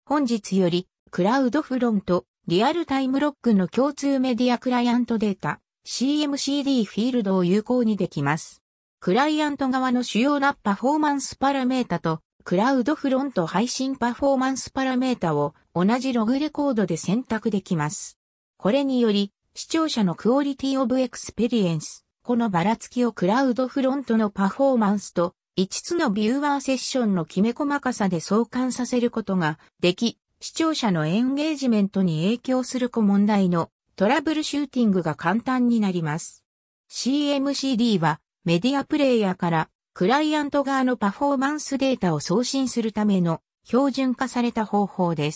本日より、クラウドフロント、リアルタイムロックの共通メディアクライアントデータ、CMCD フィールドを有効にできます。クライアント側の主要なパフォーマンスパラメータと、クラウドフロント配信パフォーマンスパラメータを同じログレコードで選択できます。これにより、視聴者のクオリティオブエクスペリエンス、このばらつきをクラウドフロントのパフォーマンスと、5つのビューワーセッションのきめ細かさで相関させることができ、視聴者のエンゲージメントに影響する問題のトラブルシューティングが簡単になります。CMCD はメディアプレイヤーからクライアント側のパフォーマンスデータを送信するための標準化された方法です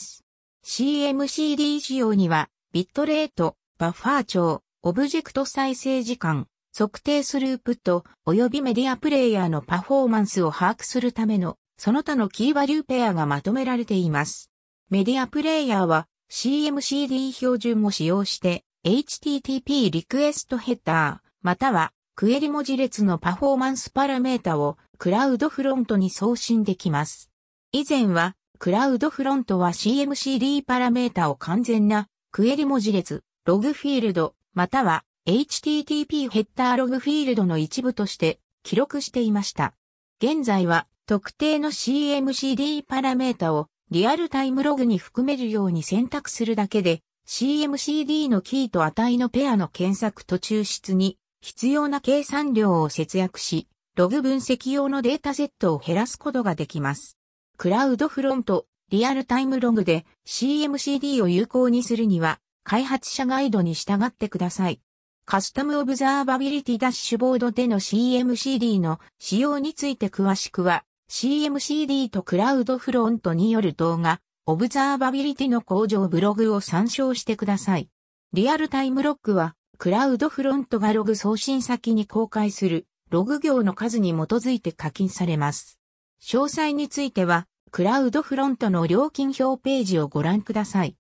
。CMCD 仕様にはビットレート、バッファー長、オブジェクト再生時間、測定スループット及びメディアプレイヤーのパフォーマンスを把握するためのその他のキーバリューペアがまとめられています。メディアプレイヤーは CMCD 標準を使用して HTTP リクエストヘッダーまたはクエリ文字列のパフォーマンスパラメータをクラウドフロントに送信できます。以前はクラウドフロントは CMCD パラメータを完全なクエリ文字列、ログフィールドまたはHTTP ヘッダーログフィールドの一部として記録していました。現在は特定の CMCD パラメータをリアルタイムログに含めるように選択するだけで CMCD のキーと値のペアの検索と抽出に必要な計算量を節約し、ログ分析用のデータセットを減らすことができます。クラウドフロント、リアルタイムログで CMCD を有効にするには開発者ガイドに従ってください。カスタムオブザーバビリティダッシュボードでの CMCD の使用について詳しくは CMCD とクラウドフロントによる動画、オブザーバビリティの向上ブログを参照してください。リアルタイムロックはクラウドフロントがログ送信先に公開するログ行の数に基づいて課金されます。詳細についてはクラウドフロントの料金表ページをご覧ください。